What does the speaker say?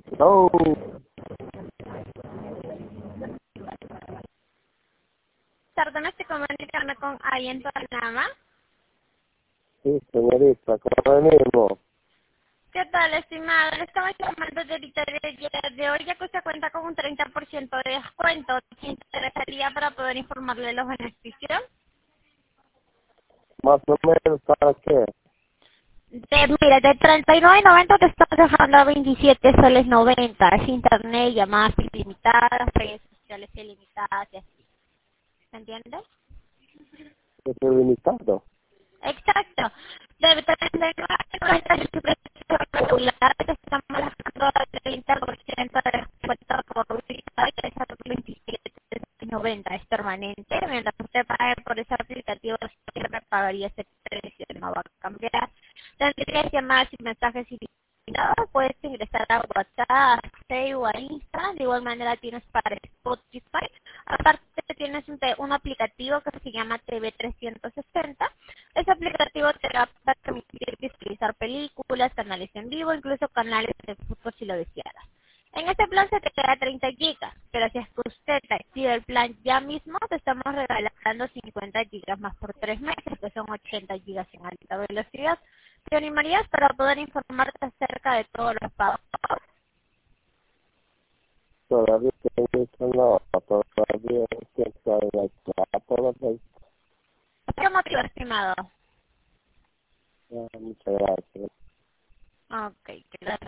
Oh, Tarde me estoy comunicando con alguien en Panamá. sí, señorita, ¿cómo venimos? ¿Qué tal, estimado? Le estaba llamando de ahorita de hoy, ya que usted cuenta con un 30% de descuento. ¿Te interesaría para poder informarle de los beneficios? Más o menos, ¿para qué? Mire, de 39.90 te estás dejando a 27 soles 90. Es internet, llamadas ilimitadas, redes sociales ilimitadas y así. ¿Se entiende? ¿Es limitado? Exacto. De 39.90 es su precio regular, te estamos dejando el 30% de descuento por publicidad y es a 27.90. Es permanente. Mientras usted pague por ese aplicativo, siempre pagaría ese precio, no va a cambiar. Tendrías llamadas y mensajes ilimitados. Puedes ingresar a WhatsApp, a Facebook, a Instagram. De igual manera tienes para Spotify. Aparte tienes un aplicativo que se llama TV 360. Ese aplicativo te va a permitir visualizar películas, canales en vivo, incluso canales de fútbol si lo desearas. En este plan se te queda 30 gigas, pero si es que usted activa el plan ya mismo, te estamos regalando 50 gigas más por 3 meses, que son 80 gigas en alta velocidad. ¿Te animarías para poder informarte acerca de todos los pagos? Todavía no, todavía siento la todavía. ¿Qué motivo, estimado? Muchas gracias. Ok,